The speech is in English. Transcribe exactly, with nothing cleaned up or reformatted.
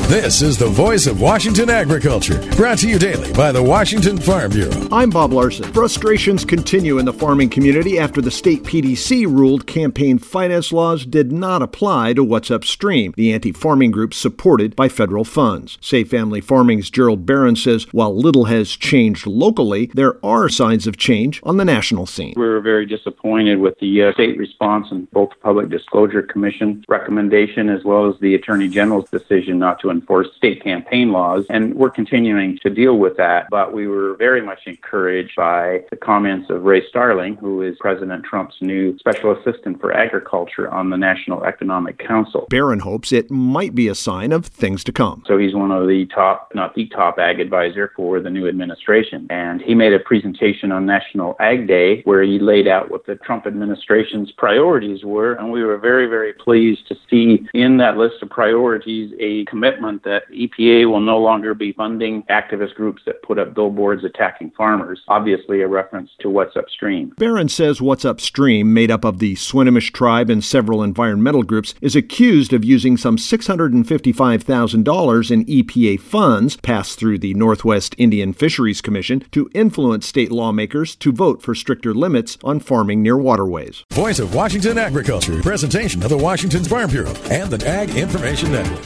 This is the voice of Washington agriculture, brought to you daily by the Washington Farm Bureau. I'm Bob Larson. Frustrations continue in the farming community after the state P D C ruled campaign finance laws did not apply to What's Upstream, the anti-farming group supported by federal funds. Safe Family Farming's Gerald Barron says while little has changed locally, there are signs of change on the national scene. We were very disappointed with the uh, state response and both the Public Disclosure Commission recommendation as well as the Attorney General's decision not to enforce state campaign laws, and we're continuing to deal with that. But we were very much encouraged by the comments of Ray Starling, who is President Trump's new Special Assistant for Agriculture on the National Economic Council. Barron hopes it might be a sign of things to come. So he's one of the top, not the top ag advisor for the new administration. And he made a presentation on National Ag Day where he laid out what the Trump administration's priorities were. And we were very, very pleased to see in that list of priorities a commitment that E P A will no longer be funding activist groups that put up billboards attacking farmers, obviously a reference to What's Upstream. Barron says What's Upstream, made up of the Swinomish tribe and several environmental groups, is accused of using some six hundred fifty-five thousand dollars in E P A funds passed through the Northwest Indian Fisheries Commission to influence state lawmakers to vote for stricter limits on farming near waterways. Voice of Washington agriculture, presentation of the Washington Farm Bureau and the Ag Information Network.